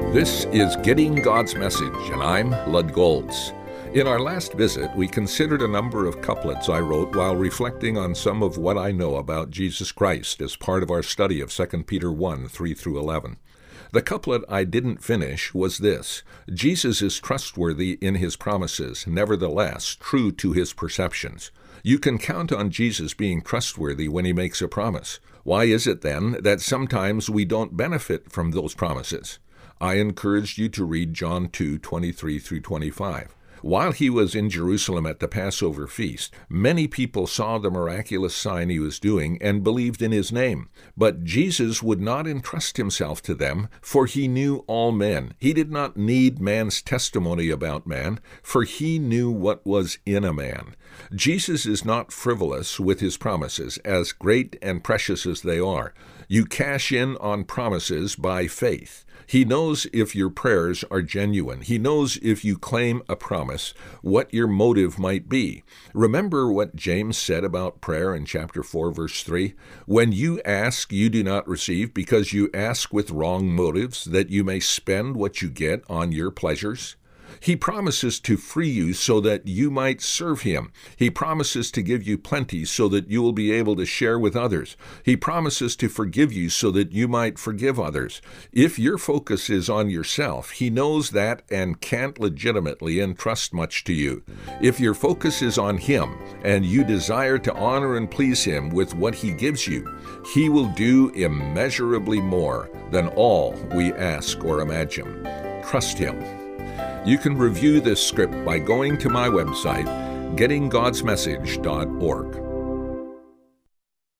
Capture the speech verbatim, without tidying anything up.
This is Getting God's Message, and I'm Lud Golds. In our last visit, we considered a number of couplets I wrote while reflecting on some of what I know about Jesus Christ as part of our study of Second Peter one, three through eleven. The couplet I didn't finish was this: Jesus is trustworthy in his promises, nevertheless true to his perceptions. You can count on Jesus being trustworthy when he makes a promise. Why is it then that sometimes we don't benefit from those promises? I encouraged you to read John two, twenty-three through twenty-five. While he was in Jerusalem at the Passover feast, many people saw the miraculous sign he was doing and believed in his name. But Jesus would not entrust himself to them, for he knew all men. He did not need man's testimony about man, for he knew what was in a man. Jesus is not frivolous with his promises, as great and precious as they are. You cash in on promises by faith. He knows if your prayers are genuine. He knows if you claim a promise, what your motive might be. Remember what James said about prayer in chapter four, verse three? When you ask, you do not receive, because you ask with wrong motives, that you may spend what you get on your pleasures. He promises to free you so that you might serve him. He promises to give you plenty so that you will be able to share with others. He promises to forgive you so that you might forgive others. If your focus is on yourself, he knows that and can't legitimately entrust much to you. If your focus is on him and you desire to honor and please him with what he gives you, he will do immeasurably more than all we ask or imagine. Trust him. You can review this script by going to my website, getting gods message dot org.